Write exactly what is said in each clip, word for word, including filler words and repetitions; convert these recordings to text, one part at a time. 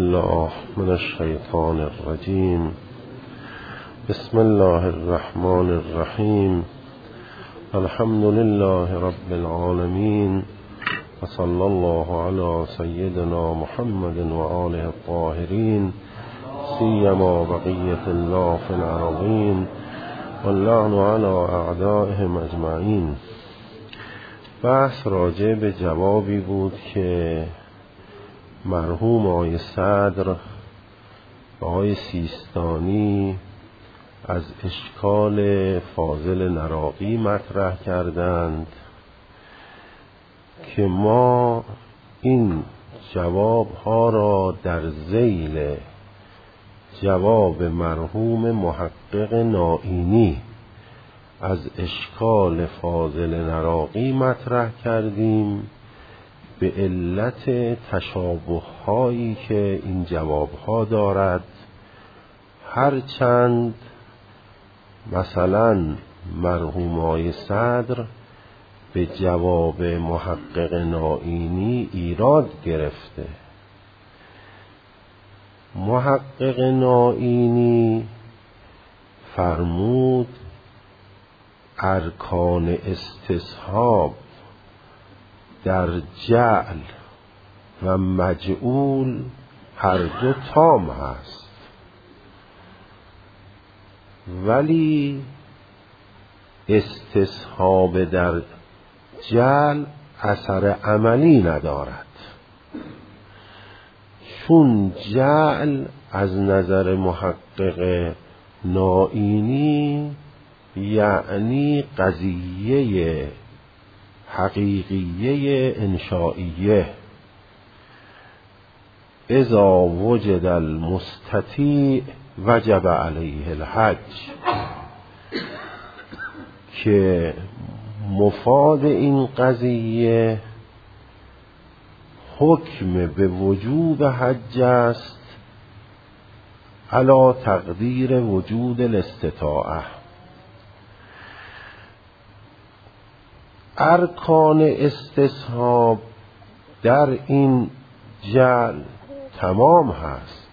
بالله من الشیطان الرجیم. بسم الله الرحمن الرحیم. الحمد لله رب العالمین و صلی الله علی سیدنا محمد و آله الطاهرین سیما بقیة الله فی الارضین واللعن علی اعدائهم اجمعین. بحث راجع به جوابی بود که مرحوم آقای صدر و آقای سیستانی از اشکال فاضل نراقی مطرح کردند که ما این جواب ها را در ذیل جواب مرحوم محقق نائینی از اشکال فاضل نراقی مطرح کردیم به علت تشابه هایی که این جواب ها دارد، هرچند مثلا مرحوم آقای صدر به جواب محقق نائینی ایراد گرفته. محقق نائینی فرمود ارکان استصحاب در جعل و مجعول هر دو تام هست، ولی استصحاب در جعل اثر عملی ندارد، چون جعل از نظر محقق نائینی یعنی قضیه حقیقیه انشائیه. اذا وجد المستطیع وجب علیه الحج، که مفاد این قضیه حکم به وجوب حج است علی تقدیر وجود الاستطاعه. ارکان استصحاب در این جعل تمام هست،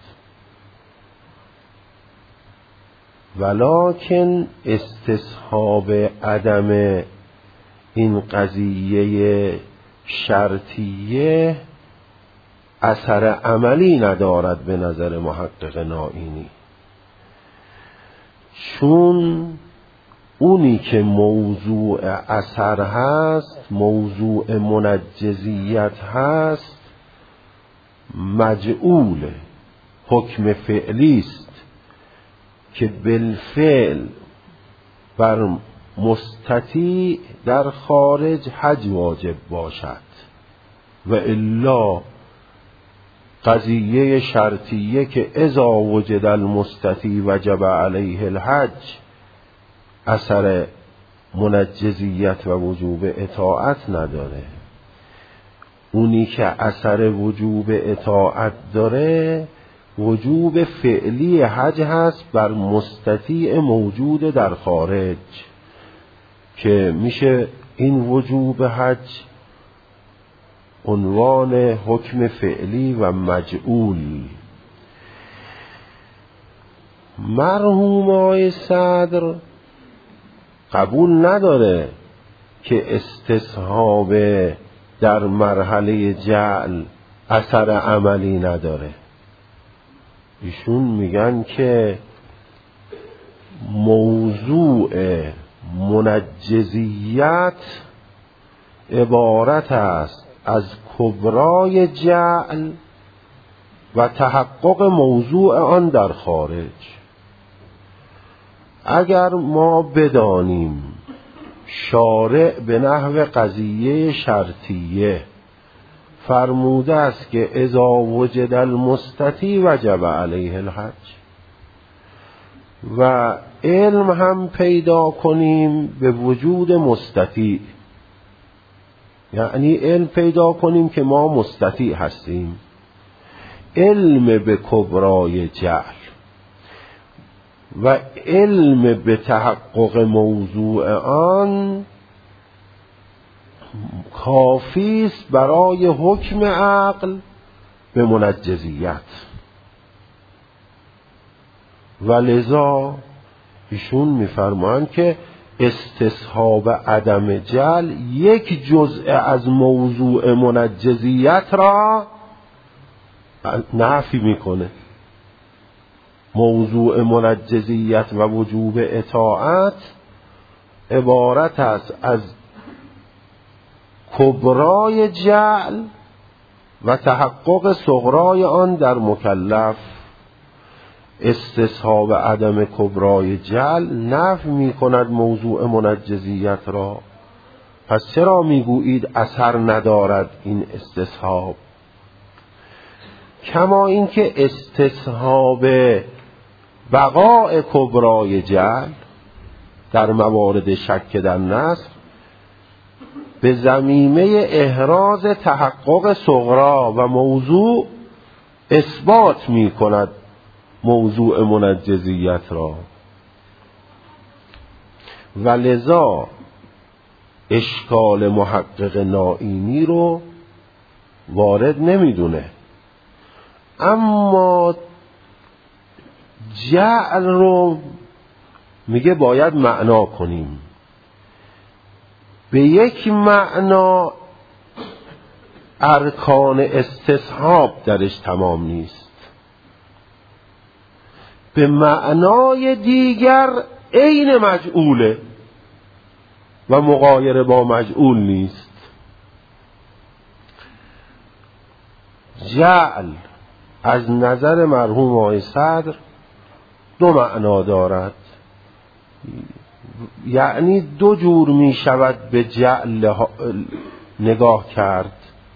ولکن استصحاب عدم این قضیه شرطیه اثر عملی ندارد به نظر محقق نائینی، چون اونی که موضوع اثر هست، موضوع منجزیت هست، مجعول حکم فعلی است که بالفعل بر مستطیع در خارج حج واجب باشد، و الا قضیه شرطیه که اذا وجد المستطیع وجب علیه الحج اثر منجزیت و وجوب اطاعت نداره. اونی که اثر وجوب اطاعت داره وجوب فعلی حج هست بر مستطیع موجود در خارج، که میشه این وجوب حج عنوان حکم فعلی و مجعول. مرحوم آقای صدر قبول نداره که استصحاب در مرحله جعل اثر عملی نداره. ایشون میگن که موضوع منجزیت عبارت است از کبرای جعل و تحقق موضوع آن در خارج. اگر ما بدانیم شارع به نحو قضیه شرطیه فرموده است که اذا وجد المستطیع وجب علیه الحج، و علم هم پیدا کنیم به وجود مستطیع، یعنی علم پیدا کنیم که ما مستطیع هستیم، علم به کبرای جعل و علم به تحقق موضوع آن کافی است برای حکم عقل به منجزیت. و لذا ایشون میفرمایند که استصحاب عدم جل یک جزء از موضوع منجزیت را نفی میکنه. موضوع منجزیت و وجوب اطاعت عبارت است از کبرای جعل و تحقق صغرای آن در مکلف. استصحاب عدم کبرای جعل نفی می کند موضوع منجزیت را. پس چرا می گویید اثر ندارد این استصحاب؟ کما اینکه استصحاب بقاء کبرای جعل در موارد شک در نصر به ضمیمه احراز تحقق صغرا و موضوع اثبات می کند موضوع منجزیت را، و لذا اشکال محقق نائینی رو وارد نمیدونه. اما جعل رو میگه باید معنا کنیم. به یک معنا ارکان استصحاب درش تمام نیست، به معنای دیگر عین مجعوله و مغایر با مجعول نیست. جعل از نظر مرحوم آقای صدر دو معنا دارد، یعنی دو جور می شود به جعل نگاه کرد.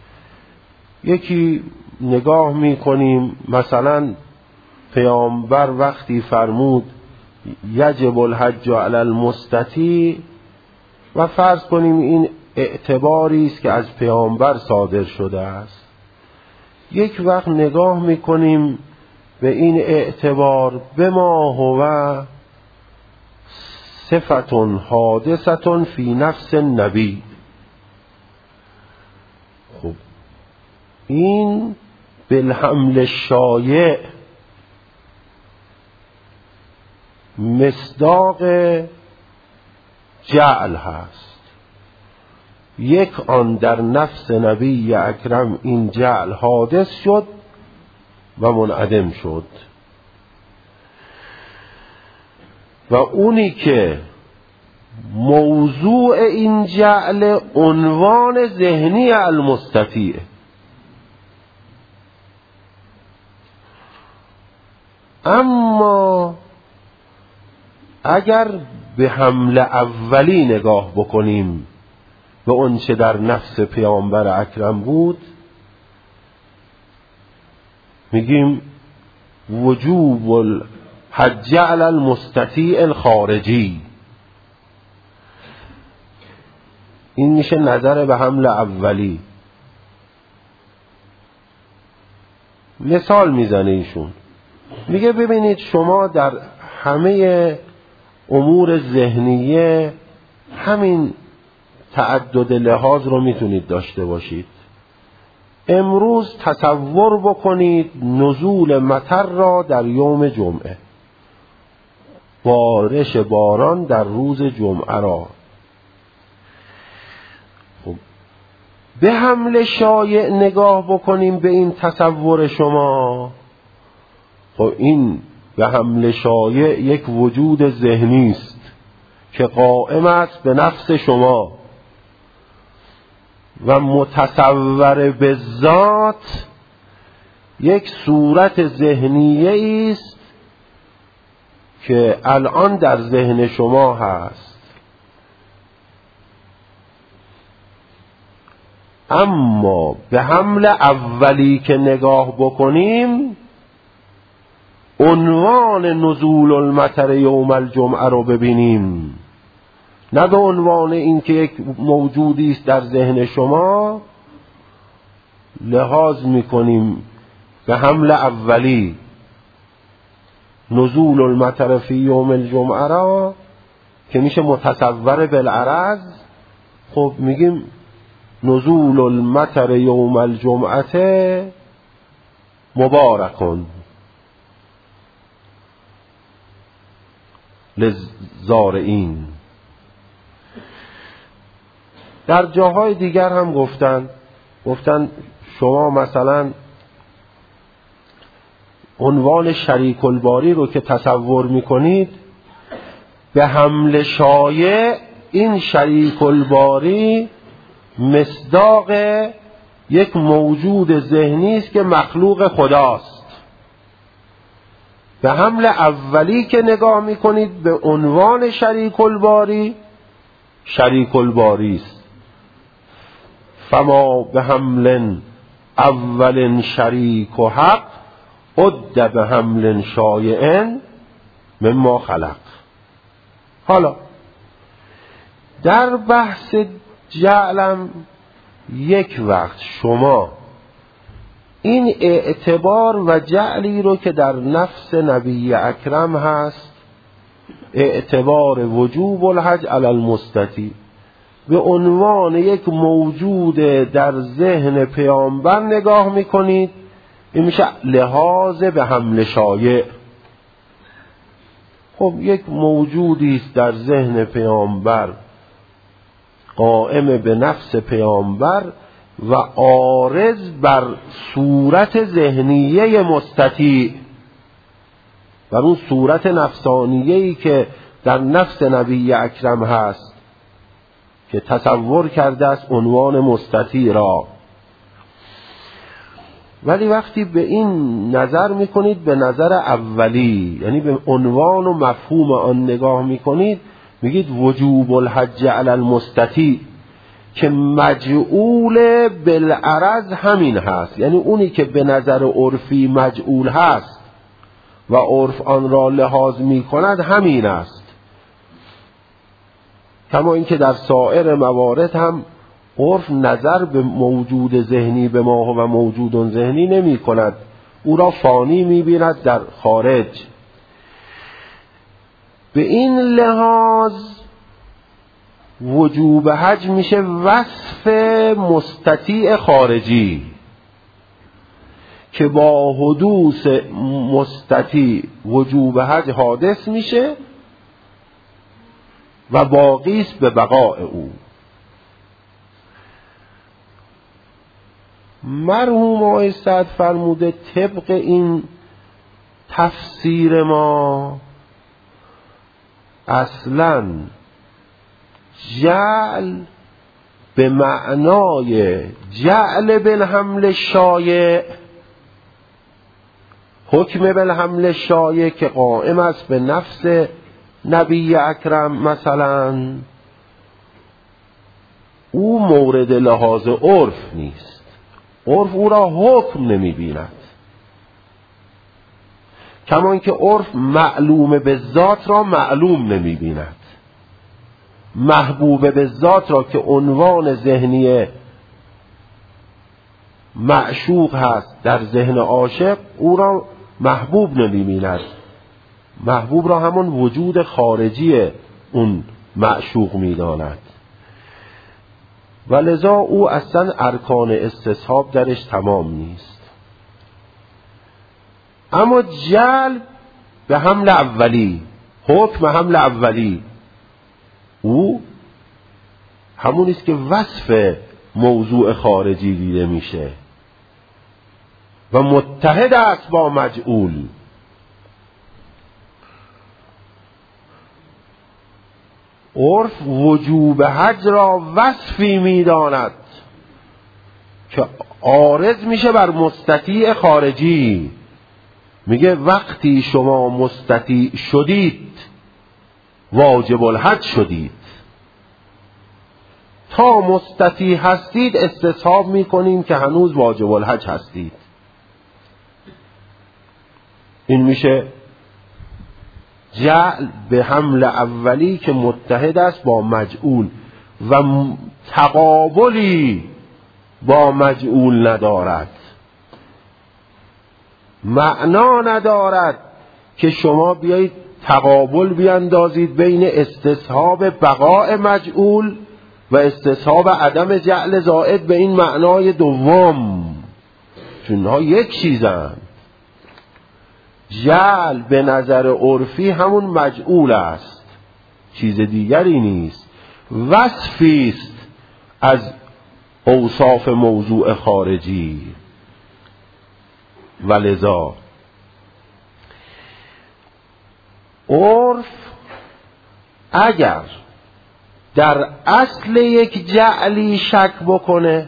یکی نگاه می کنیم مثلا پیامبر وقتی فرمود یجب الحج علی المستطیع و فرض کنیم این اعتباری است که از پیامبر صادر شده است. یک وقت نگاه می کنیم به این اعتبار به ما هو صفتون حادثتون فی نفس النبی. خب این بالحمل شایع مصداق جعل هست. یک آن در نفس نبی اکرم این جعل حادث شد و منعدم شد، و اونی که موضوع این جعل عنوان ذهنی المستطیع. اما اگر به حمل اولی نگاه بکنیم به اون چه در نفس پیامبر اکرم بود، میگیم وجوب الحج علی المستطیع الخارجی. این میشه نظر به حمل اولی. مثال میزنه ایشون، میگه ببینید شما در همه امور ذهنیه همین تعدد لحاظ رو میتونید داشته باشید. امروز تصور بکنید نزول مطر را در یوم جمعه، بارش باران در روز جمعه را. خب به حمل شایع نگاه بکنیم به این تصور شما. خب این به حمل شایع یک وجود ذهنی است که قائم است به نفس شما و متصور به ذات یک صورت ذهنیه است که الان در ذهن شما هست. اما به حمل اولی که نگاه بکنیم عنوان نزول المطر یوم الجمعه رو ببینیم، نه به عنوان این که یک موجودی است در ذهن شما. لحاظ میکنیم به حمل اولی نزول المطر فی یوم الجمعه را که میشه متصور بالعرض. خب میگیم نزول المطر یوم الجمعه مبارکون. للزارعین. در جاهای دیگر هم گفتن گفتن شما مثلا عنوان شریک الباری رو که تصور میکنید، به حمل شایع این شریک الباری مصداق یک موجود ذهنی است که مخلوق خداست. به حمل اولی که نگاه میکنید به عنوان شریک الباری، شریک الباری است. فما به حمل اول شریک و حق عد به حمل شایع مما خلق. حالا در بحث جعلم یک وقت شما این اعتبار و جعلی رو که در نفس نبی اکرم هست، اعتبار وجوب الحج علی المستطیع، به عنوان یک موجود در ذهن پیامبر نگاه میکنید، این میشه لحاظ به حمل شایع. خب یک موجودی است در ذهن پیامبر، قائم به نفس پیامبر و عارض بر صورت ذهنیه مستطیع، بر اون صورت نفسانیه‌ای که در نفس نبی اکرم هست که تصور کرده است عنوان مستطیع را. ولی وقتی به این نظر میکنید، به نظر اولی، یعنی به عنوان و مفهوم آن نگاه میکنید، میگید وجوب الحج علی المستطیع که مجعول بالعرض همین هست، یعنی اونی که به نظر عرفی مجعول هست و عرف آن را لحاظ میکند همین است. کما اینکه در سایر موارد هم عرف نظر به موجود ذهنی به ما و موجود ذهنی نمی کند، او را فانی می بیند در خارج. به این لحاظ وجوب حج میشه وصف مستطیع خارجی که با حدوث مستطیع وجوب حج حادث میشه و باقی است به بقاء او. مرحوم آقای سعد فرموده طبق این تفسیر ما اصلاً جعل به معنای جعل بالحمل شایع، حکم بالحمل شایع که قائم است به نفس نبی اکرم مثلا، او مورد لحاظ عرف نیست، عرف او را حکم نمی بیند. کما اینکه عرف معلوم به ذات را معلوم نمی بیند، محبوب به ذات را که عنوان ذهنی معشوق هست در ذهن عاشق، او را محبوب نمی بیند. محبوب را همون وجود خارجی اون معشوق می داند و لذا او اصلا ارکان استصحاب درش تمام نیست. اما جعل به حمل اولی، حکم حمل اولی، او همون است که وصف موضوع خارجی دیده میشه و متحد است با مجعول. عرف وجوب حج را وصفی میداند که عارض میشه بر مستطیع خارجی. میگه وقتی شما مستطیع شدید واجب الحج شدید، تا مستطیع هستید استصحاب میکنیم که هنوز واجب الحج هستید. این میشه جعل به حمل اولی که متحد است با مجعول و تقابلی با مجعول ندارد، معنا ندارد که شما بیایید تقابل بیاندازید بین استصحاب بقاء مجعول و استصحاب عدم جعل زائد به این معنای دوم، چون ها یک چیزند. جعل به نظر عرفی همون مجعول است، چیز دیگری نیست، وصفی است از اوصاف موضوع خارجی. ولذا عرف اگر در اصل یک جعلی شک بکنه،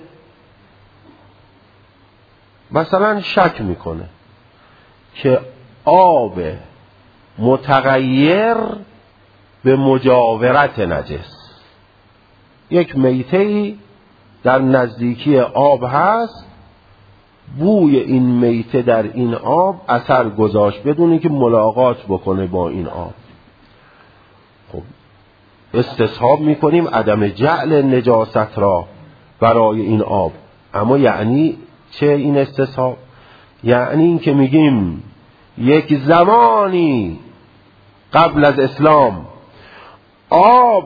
مثلا شک میکنه که آب متغیر به مجاورت نجس، یک میته‌ای در نزدیکی آب هست، بوی این میته در این آب اثر گذاشت بدون اینکه ملاقات بکنه با این آب، خب استصحاب میکنیم عدم جعل نجاست را برای این آب. اما یعنی چه این استصحاب؟ یعنی این که میگیم یک زمانی قبل از اسلام آب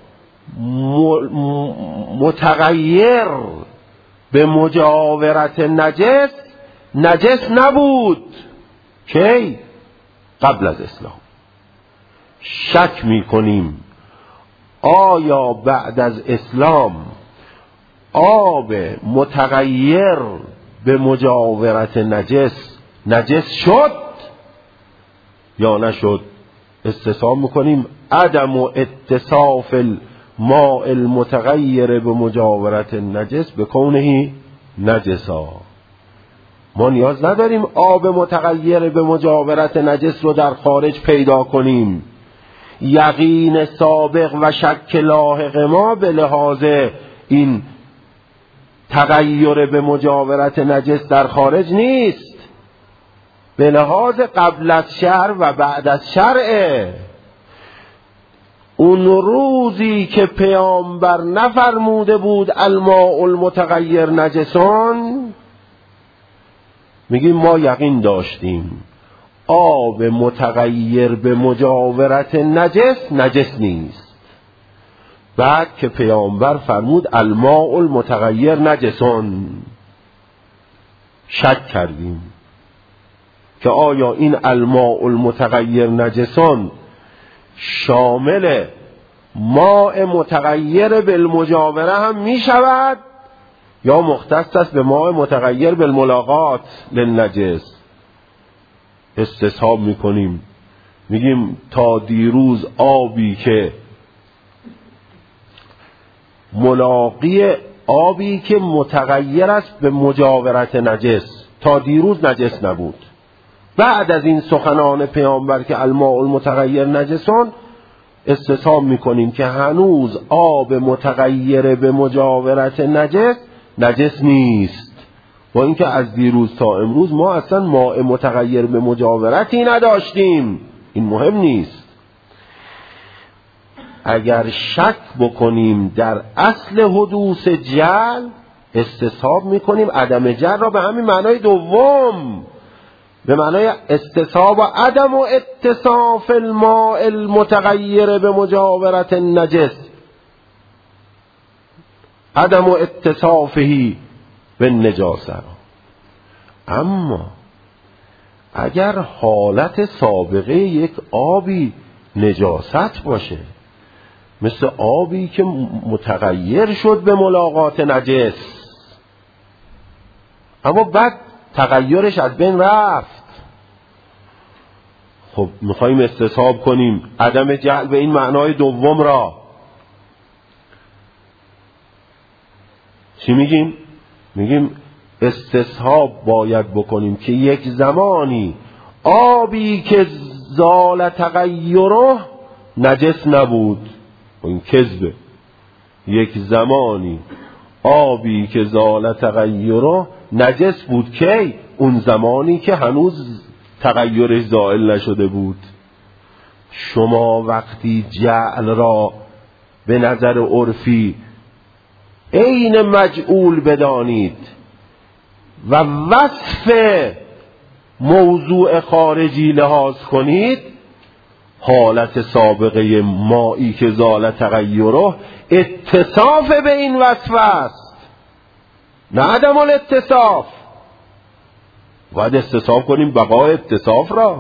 متغیر به مجاورت نجس نجس نبود. کی؟ قبل از اسلام. شک میکنیم آیا بعد از اسلام آب متغیر به مجاورت نجس نجس شد یا نشد؟ استصحاب میکنیم عدم و اتصاف الماء المتغیر به مجاورت نجس به کونه نجسا. ما نیاز نداریم آب متغیر به مجاورت نجس رو در خارج پیدا کنیم. یقین سابق و شک لاحق ما به لحاظ این تغییر به مجاورت نجس در خارج نیست، به لحاظ قبل از شرع و بعد از شرع. اون روزی که پیامبر نفرموده بود الماء المتغیر نجسان، میگیم ما یقین داشتیم آب متغیر به مجاورت نجس نجس نیست. بعد که پیامبر فرمود الماء المتغیر نجسان، شک کردیم که آیا این الماء المتغیر نجسان شامل ماء متغیر بالمجاوره هم می شود یا مختص است به ماء متغیر بالملاقات للنجس؟ استصحاب میکنیم، میگیم تا دیروز آبی که ملاقی آبی که متغیر است به مجاورت نجس تا دیروز نجس نبود. بعد از این سخنان پیامبر که الماء المتغیر نجسان، استصحاب میکنیم که هنوز آب متغیر به مجاورت نجس نجس نیست، با اینکه از دیروز تا امروز ما اصلا ماء متغیر به مجاورتی نداشتیم. این مهم نیست. اگر شک بکنیم در اصل حدوث جعل، استصحاب میکنیم عدم جعل را به همین معنای دوم، به معنای استصحاب و عدم و اتصاف الماء المتغیر به مجاورت النجس، عدم و اتصافهی به نجاسه. اما اگر حالت سابقه یک آبی نجاست باشه، مثل آبی که متغیر شد به ملاقات نجس اما بعد تغییرش از بین رفت، خب میخواییم استصحاب کنیم عدم جعل به این معنای دوم را. چی میگیم؟ میگیم استصحاب باید بکنیم که یک زمانی آبی که زال تغییره نجس نبود. این کذبه. یک زمانی آبی که زال تغییره نجس بود. کی؟ اون زمانی که هنوز تغییرش زائل نشده بود. شما وقتی جعل را به نظر عرفی عین مجعول بدانید و وصف موضوع خارجی لحاظ کنید، حالت سابقه مایی که زال تغییره اتصاف به این وصف است، نه عدم الاتصاف. باید استصحاب کنیم بقای اتصاف را.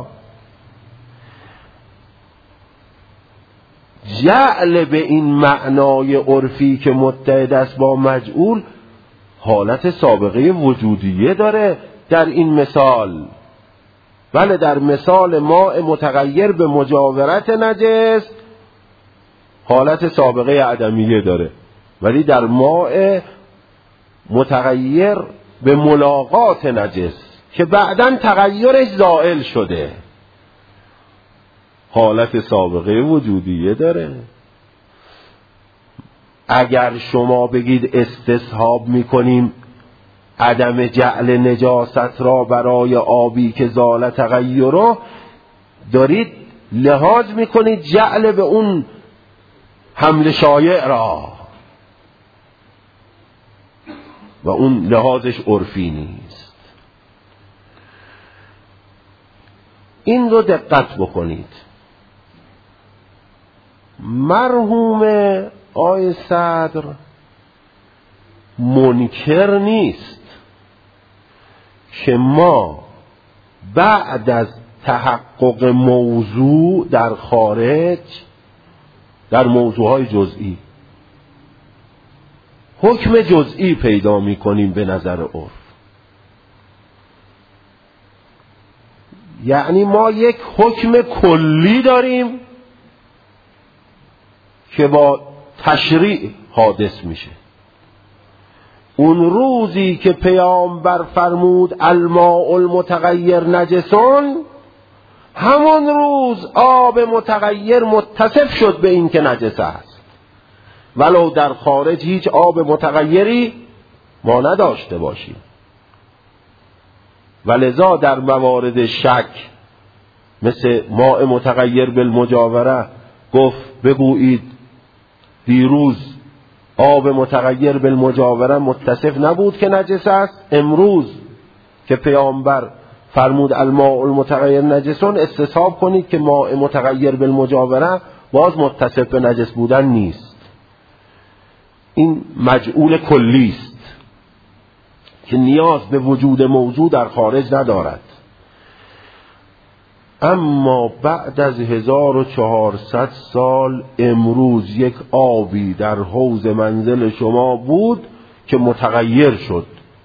جعل به این معنای عرفی که متحد است با مجعول حالت سابقه وجودیه داره در این مثال. بله، در مثال ماء متغیر به مجاورت نجس حالت سابقه عدمیه داره، ولی در ماء متغیر به ملاقات نجس که بعداً تغییرش زائل شده حالت سابقه وجودیه داره. اگر شما بگید استصحاب میکنیم عدم جعل نجاست را برای آبی که زال تغیره، دارید لحاظ میکنید جعل به اون حمل شایع را و اون لحاظش عرفی نیست. این رو دقت بکنید. مرحوم آقای صدر منکر نیست که ما بعد از تحقق موضوع در خارج در موضوعهای جزئی حکم جزئی پیدا می کنیم به نظر عرف. یعنی ما یک حکم کلی داریم که با تشریع حادث میشه. اون روزی که پیامبر فرمود الماء المتغیر نجسون، همون روز آب متغیر متصف شد به این که نجس است، ولو در خارج هیچ آب متغیری ما نداشته باشیم. ولذا در موارد شک مثل ماء متغیر بالمجاوره گفت بگویید دیروز آب متغیر بالمجاوره متصف نبود که نجس است، امروز که پیامبر فرمود الماء المتغیر نجسون استصحاب کنید که ماء متغیر بالمجاوره باز متصف به نجس بودن نیست. این مجعول کلی است که نیاز به وجود موضوع در خارج ندارد. اما بعد از هزار و چهارصد سال امروز یک آبی در حوض منزل شما بود که متغیر شد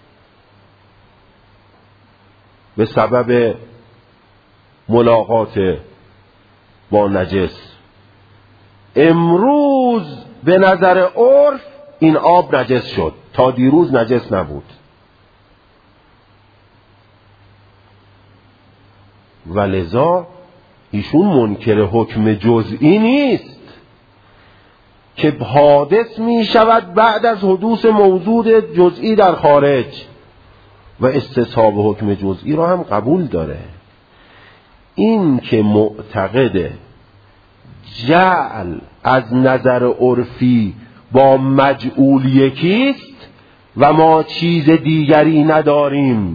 به سبب ملاقات با نجس. امروز به نظر عرف این آب نجس شد، تا دیروز نجس نبود. ولذا ایشون منکر حکم جزئی نیست که حادث می شود بعد از حدوث موجود جزئی در خارج، و استصحاب حکم جزئی را هم قبول داره. این که معتقد جعل از نظر عرفی با مجعول یکیست و ما چیز دیگری نداریم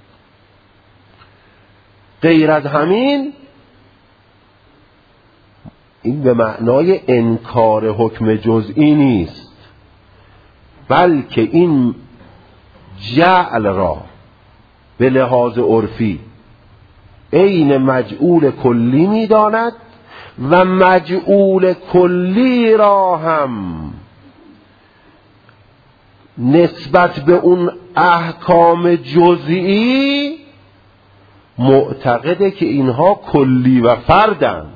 غیر از همین، این به معنای انکار حکم جزئی نیست، بلکه این جعل را به لحاظ عرفی عین مجعول کلی می داند و مجعول کلی را هم نسبت به اون احکام جزئی معتقده که اینها کلی و فردند.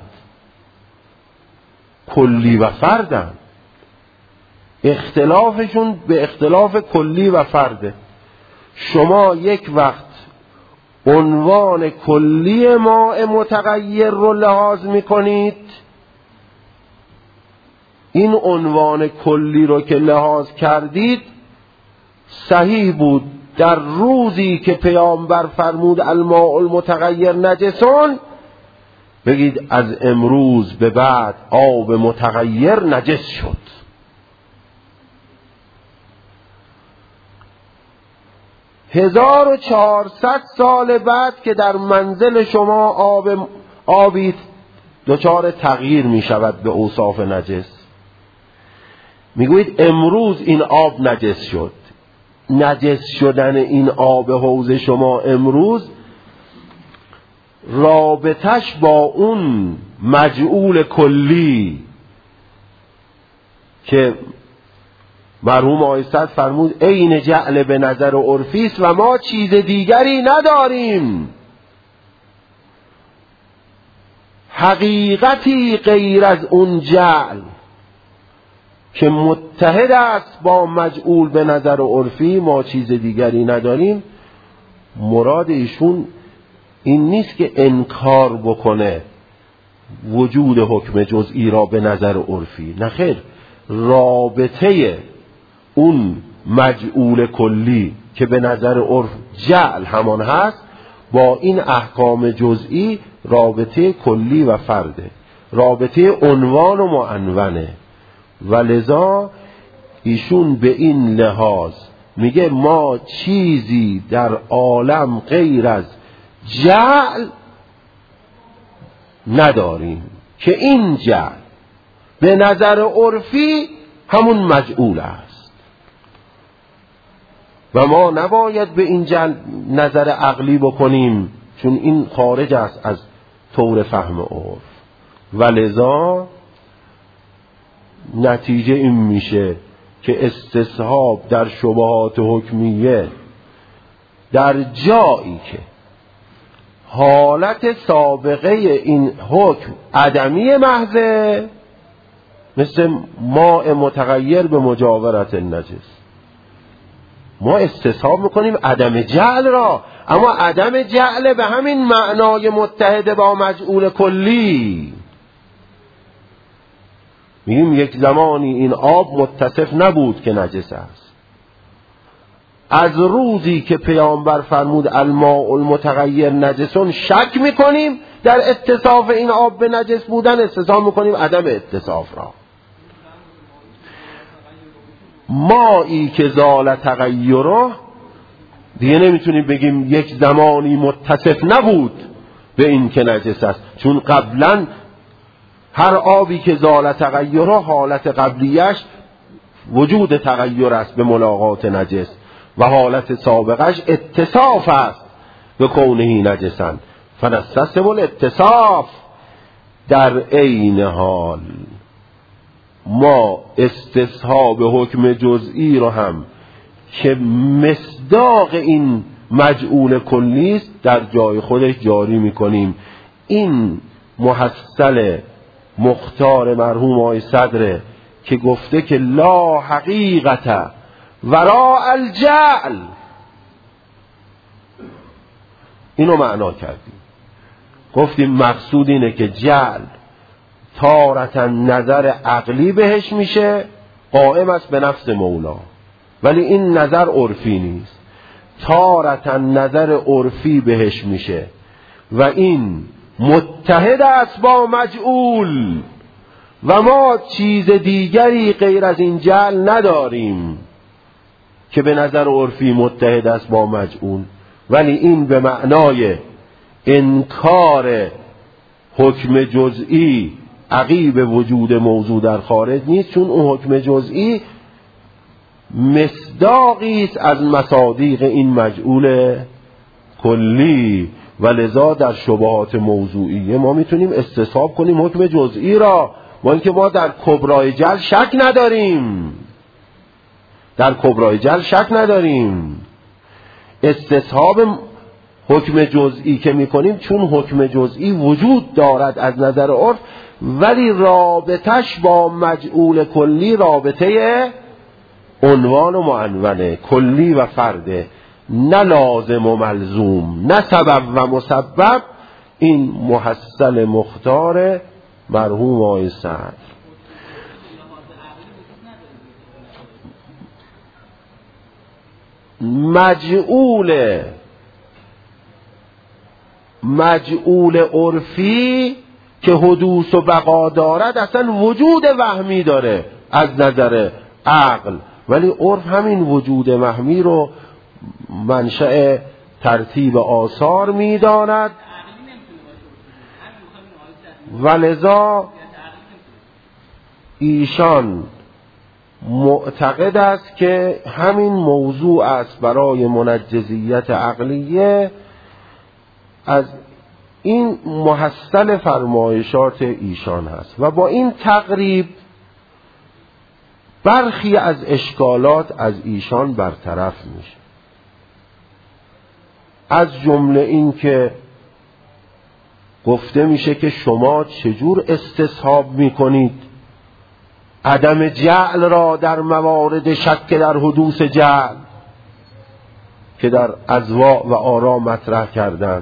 کلی و فردند، اختلافشون به اختلاف کلی و فرده. شما یک وقت عنوان کلی ماء متغیر رو لحاظ میکنید، این عنوان کلی رو که لحاظ کردید صحیح بود در روزی که پیامبر فرمود الماء المتغیر نجسون، بگید از امروز به بعد آب متغیر نجس شد. هزار و چهارصد سال بعد که در منزل شما آب آبی دچار تغییر می شود به اوصاف نجس، میگویید امروز این آب نجس شد. نجس شدن این آب حوض شما امروز رابطش با اون مجعول کلی که مرحوم آقای صدر فرمود عین جعل به نظر عرفی است و ما چیز دیگری نداریم، حقیقتی غیر از اون جعل که متحد است با مجعول به نظر عرفی، ما چیز دیگری نداریم. مراد ایشون این نیست که انکار بکنه وجود حکم جزئی را به نظر عرفی، نه خیر، رابطه اون مجعول کلی که به نظر عرف جعل همان هست با این احکام جزئی رابطه کلی و فرده، رابطه عنوان و معنونه. و لذا ایشون به این لحاظ میگه ما چیزی در عالم غیر از جعل نداریم که این جعل به نظر عرفی همون مجعول است و ما نباید به این جعل نظر عقلی بکنیم چون این خارج است از طور فهم عرف. و لذا نتیجه این میشه که استصحاب در شبهات حکمیه در جایی که حالت سابقه این حکم عدمی محضه، مثل ماء متغیر به مجاورت النجس، ما استصحاب میکنیم عدم جعل را، اما عدم جعل به همین معنای متحد با مجعول کلی. میگیم یک زمانی این آب متصف نبود که نجس است، از روزی که پیامبر فرمود الماء المتغیر نجسون شک میکنیم در اتصاف این آب به نجس بودن، استصحاب میکنیم عدم اتصاف را. مایی که زال تغیره دیگه نمیتونیم بگیم یک زمانی متصف نبود به این که نجس است، چون قبلا هر آبی که زال تغیره حالت قبلیش وجود تغییر است به ملاقات نجس و حالت سابقش اتصاف است به کونه نجسا فنستسب الاتصاف. در عین حال ما استصحاب حکم جزئی رو هم که مصداق این مجعول کلی است در جای خودش جاری میکنیم. این محصل مختار مرحوم آقای صدر که گفته که لا حقیقت وراء الجعل، اینو معنا کردیم، گفتیم مقصود اینه که جعل تارتا نظر عقلی بهش میشه قائم است به نفس مولا، ولی این نظر عرفی نیست، تارتا نظر عرفی بهش میشه و این متحد است با مجعول و ما چیز دیگری غیر از این جعل نداریم که به نظر عرفی متحد است با مجعول، ولی این به معنای انکار حکم جزئی عقیب وجود موضوع در خارج نیست، چون اون حکم جزئی مصداقی است از مصادیق این مجعول کلی و لذا در شبهات موضوعیه ما میتونیم استصحاب کنیم حکم جزئی را، با اینکه ما در کبرای جعل شک نداریم، در کبرای جعل شک نداریم. استصحاب حکم جزئی که میکنیم چون حکم جزئی وجود دارد از نظر عرف، ولی رابطش با مجعول کلی رابطه عنوان و معنونه، کلی و فرده، نه لازم و ملزوم، نه سبب و مسبب. این محصل مختار مرحوم آقای صدر. مجعول مجعول عرفی که حدوث و بقا دارد اصلا وجود وهمی داره از نظر عقل، ولی عرف همین وجود وهمی رو منشأ ترتیب آثار می‌داند و لذا ایشان معتقد است که همین موضوع است برای منجزیت عقلیه. از این محصل فرمایشات ایشان هست و با این تقریب برخی از اشکالات از ایشان برطرف میشه. از جمله این که گفته میشه که شما چجور استصحاب میکنید عدم جعل را در موارد شک در حدوث جعل که در اضواء و آرا مطرح کردن.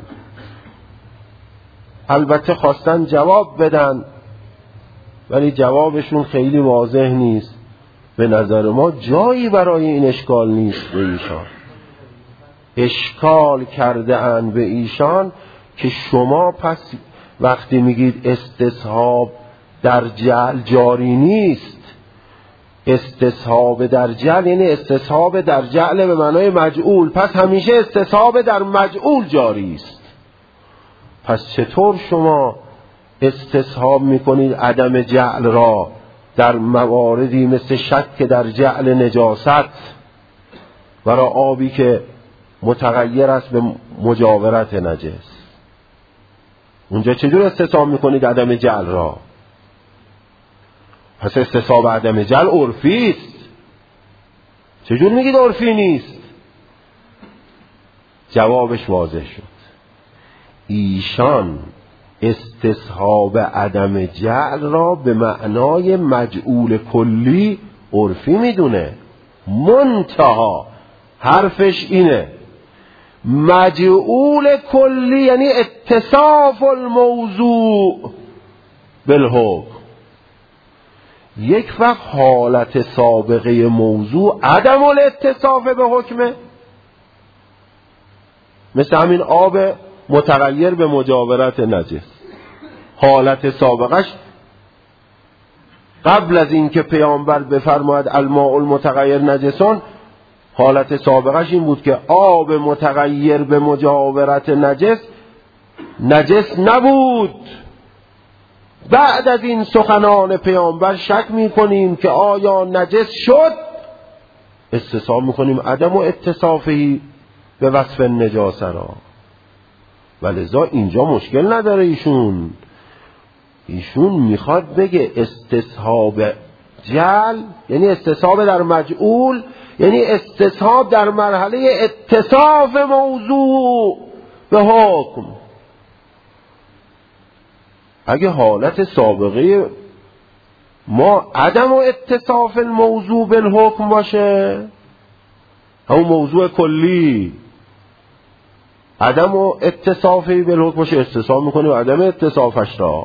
البته خواستن جواب بدن ولی جوابشون خیلی واضح نیست. به نظر ما جایی برای این اشکال نیست به ایشان. اشکال کرده اند به ایشان که شما پس وقتی میگید استصحاب در جعل جاری نیست، استصحاب در جعل یعنی استصحاب در جعل به معنای مجعول، پس همیشه استصحاب در مجعول جاری است. پس چطور شما استصحاب میکنید عدم جعل را در مواردی مثل شک در جعل نجاست برای آبی که متغیر است به مجاورت نجس؟ اونجا چجور استصحاب میکنید عدم جعل را؟ پس استصحاب عدم جعل عرفی است. چجور میگید عرفی نیست؟ جوابش واضح شد. ایشان استصحاب عدم جعل را به معنای مجعول کلی عرفی میدونه. منتها حرفش اینه مجعول کلی یعنی اتصاف الموضوع بالحکم. یک وقت حالت سابقه موضوع عدم الاتصاف به حکمه، مثل همین آب متغیر به مجاورت نجس. حالت سابقش قبل از اینکه پیامبر بفرماید الماء المتغیر نجسون، حالت سابقش این بود که آب متغیر به مجاورت نجس نجس نبود. بعد از این سخنان پیامبر شک میکنیم که آیا نجس شد، استصحاب میکنیم عدم و اتصافی به وصف نجاسه را. ولذا اینجا مشکل نداره ایشون. ایشون میخواد بگه استصحاب جعل یعنی استصحاب در مجعول، یعنی استصحاب در مرحله اتصاف موضوع به حکم. اگه حالت سابقه ما عدم و اتصاف الموضوع بالحکم باشه، همون موضوع کلی عدم و اتصافی بالحکم باشه، استصحاب میکنیم عدم اتصافش را.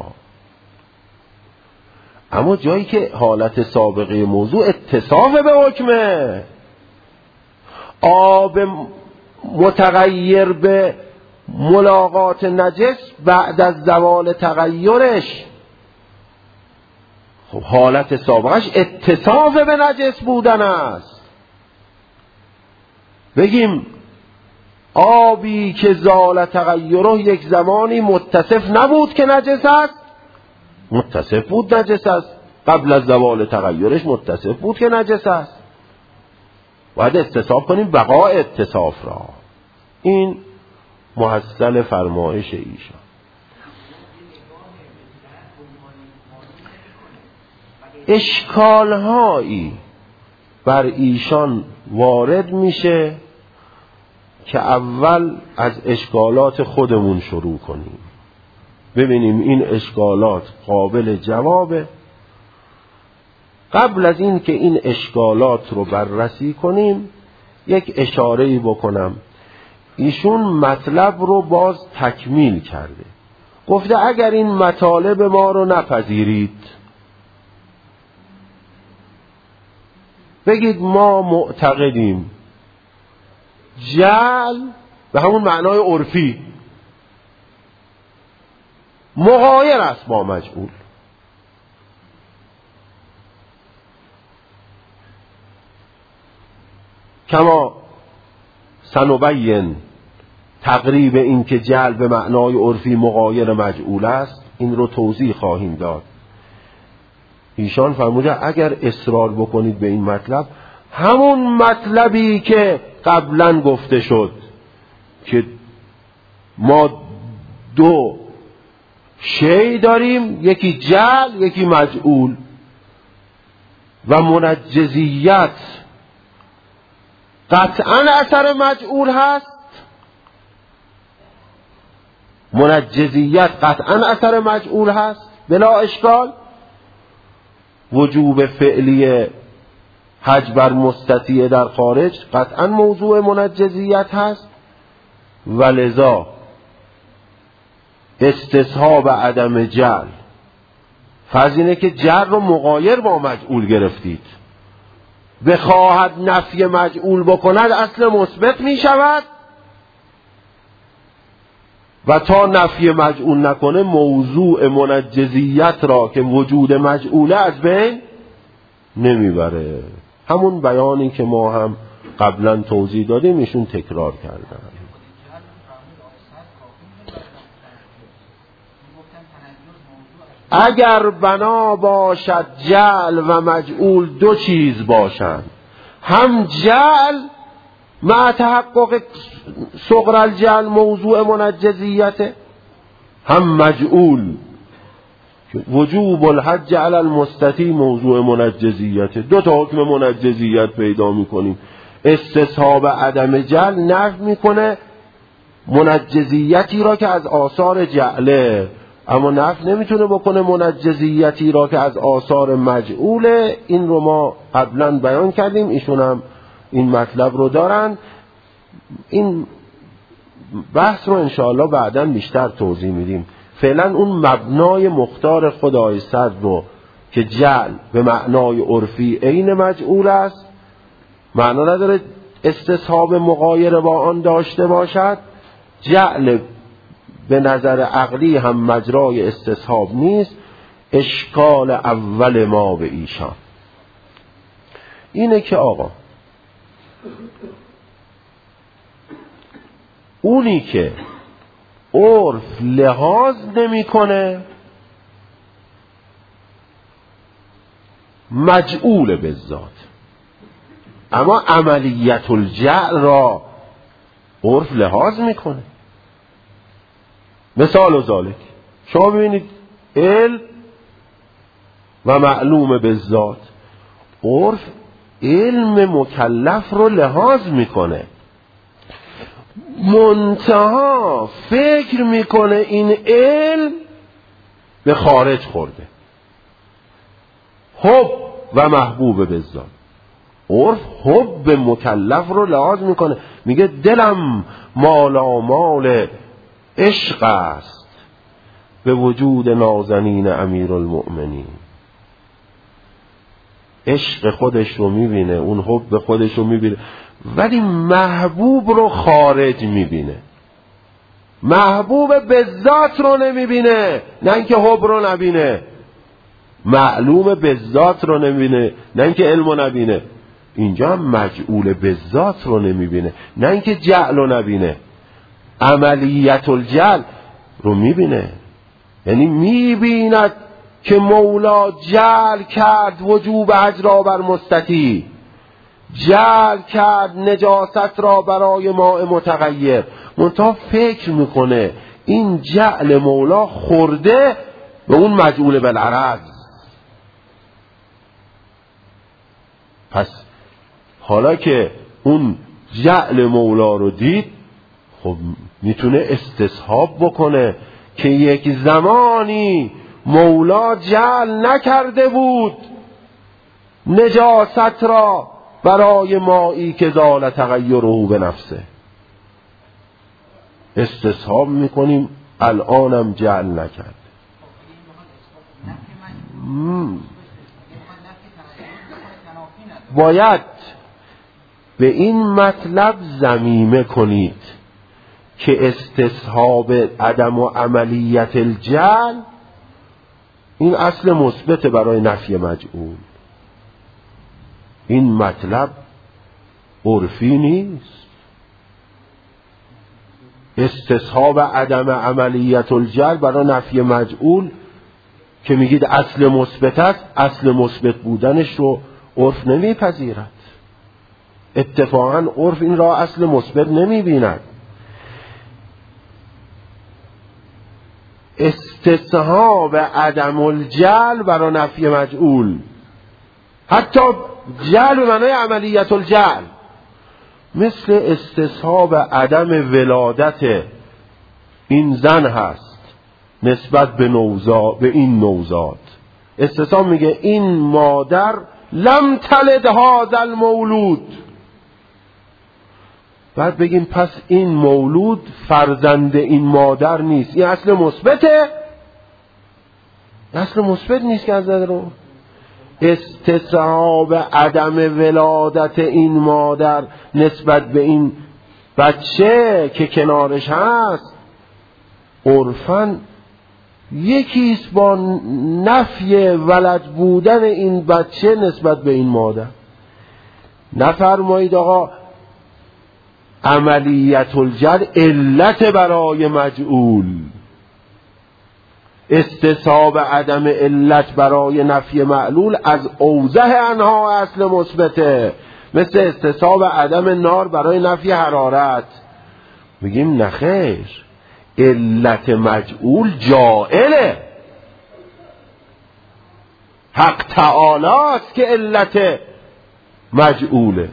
اما جایی که حالت سابقه موضوع اتصاف به حکمه، آب متغیر به ملاقات نجس بعد از زوال تغیرش، خب حالت سابقش اتصاف به نجس بودن است. بگیم آبی که زال تغیره یک زمانی متصف نبود که نجس است، متصف بود نجس است، قبل از زوال تغیرش متصف بود که نجس است. باید استصحاب کنیم بقاء اتصاف را. این محصل فرمایش ایشان. اشکالهایی بر ایشان وارد میشه که اول از اشکالات خودمون شروع کنیم، ببینیم این اشکالات قابل جوابه. قبل از این که این اشکالات رو بررسی کنیم یک اشاره‌ای بکنم. ایشون مطلب رو باز تکمیل کرده، گفته اگر این مطالب ما رو نپذیرید، بگید ما معتقدیم جعل به همون معنای عرفی مغایر است با مجعول. کما سنبین تقریب این که جعل به معنای عرفی مغایر مجعول است، این رو توضیح خواهیم داد. ایشان فرموده اگر اصرار بکنید به این مطلب، همون مطلبی که قبلا گفته شد که ما دو شی داریم، یکی جعل یکی مجعول. و منجزیت قطعا اثر مجعول هست، منجزیت قطعا اثر مجعول هست بلا اشکال. وجوب فعلی حج بر مستطیع در خارج قطعا موضوع منجزیت هست، ولذا استصحاب عدم جعل فرض اینه که جعل رو مغایر با مجعول گرفتید، بخواهد نفی مجعول بکند اصل مثبت می شود و تا نفی مجعول نکنه موضوع منجزیت را که وجود مجعوله از بین نمیبره. همون بیانی که ما هم قبلا توضیح دادیم ایشون تکرار کردن. اگر بنا باشد جعل و مجعول دو چیز باشند، هم جعل مع تحقق صغر الجعل موضوع منجزیته، هم مجعول وجوب الحج علی المستطیع موضوع منجزیته. دو تا حکم منجزیت پیدا میکنیم. استصحاب عدم جعل نفی میکنه منجزیتی را که از آثار جعله، اما نفی نمیتونه بکنه منجزیتی را که از آثار مجعوله. این رو ما قبلا بیان کردیم، ایشون هم این مطلب رو دارن. این بحث رو انشاءالله بعداً بیشتر توضیح میدیم. فعلا اون مبنای مختار خدای صد رو که جعل به معنای عرفی عین مجعول است، معنا نداره استصحاب مغایر با آن داشته باشد. جعل به نظر عقلی هم مجرای استصحاب نیست. اشکال اول ما به ایشان اینه که آقا اونی که عرف لحاظ نمی کنه مجعول به ذات، اما عملیت الجعل را عرف لحاظ میکنه. مثال و ذالک شما ببینید علم و معلوم به ذات، عرف علم مکلف رو لحاظ میکنه، منتها فکر میکنه این علم به خارج خورده. حب و محبوب به ذات، عرف حب مکلف رو لحاظ میکنه، میگه دلم مالامال عشق است به وجود نازنین امیرالمؤمنین. عشق خودش رو میبینه، اون حب خودش رو میبینه، ولی محبوب رو خارج میبینه. محبوب به ذات رو نمیبینه، نه اینکه حب رو نبینه. معلوم به ذات رو نمیبینه، نه اینکه علم رو نبینه. اینجا هم مجعول به ذات رو نمیبینه، نه اینکه جعل رو نبینه. عملیت الجعل رو میبینه، یعنی میبیند که مولا جعل کرد وجوب حج را بر مستطیع، جعل کرد نجاست را برای ماء متغیر. منتها فکر میکنه این جعل مولا خورده به اون مجعول بالعرض. پس حالا که اون جعل مولا رو دید، خب میتونه استصحاب بکنه که یک زمانی مولا جعل نکرده بود نجاست را برای مایی که زال تغیره به نفسه. استصحاب میکنیم الانم جعل نکرد. باید به این مطلب ضمیمه کنید که استصحاب عدم و عملیت الجعل این اصل مثبت برای نفی مجعول. این مطلب عرفی نیست. استصحاب عدم عملیت الجعل برای نفی مجعول که میگید اصل مثبت است، اصل مثبت بودنش رو عرف نمیپذیرد. اتفاقا عرف این را اصل مثبت نمیبیند. استصحاب عدم الجعل برای نفی مجعول، حتی جعل به معنای عملیت الجعل، مثل استصحاب عدم ولادت این زن هست نسبت به نوزاد، به این نوزاد. استصحاب میگه این مادر لم تلد هذا المولود، بعد بگیم پس این مولود فرزند این مادر نیست. این اصل مثبته؟ اصل مثبت نیست که از نظر رو استصحاب عدم ولادت این مادر نسبت به این بچه که کنارش هست عرفاً یکیست با نفی ولد بودن این بچه نسبت به این مادر. نفرمایید آقا عملیت الجعل علت برای مجعول، استصحاب عدم علت برای نفی معلول از اوضح انها اصل مثبته، مثل استصحاب عدم نار برای نفی حرارت. میگیم نخیر، علت مجعول جائله، حق تعالی است که علت مجعوله.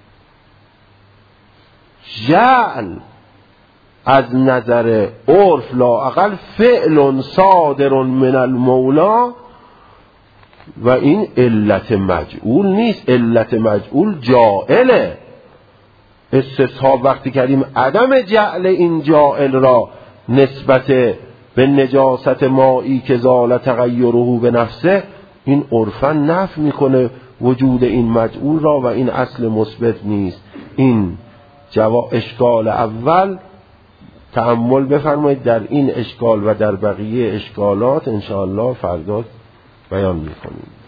جعل از نظر عرف لااقل فعل صادر من المولا و این علت مجعول نیست، علت مجعول جائله. استصحاب وقتی کردیم عدم جعل این جائل را نسبت به نجاست مایی که زال تغیره به نفسه، این عرفاً نفی میکنه وجود این مجعول را و این اصل مثبت نیست. این جواب اشکال اول تأمل بفرمایید، در این اشکال و در بقیه اشکالات انشاءالله فردا بیان میکنیم.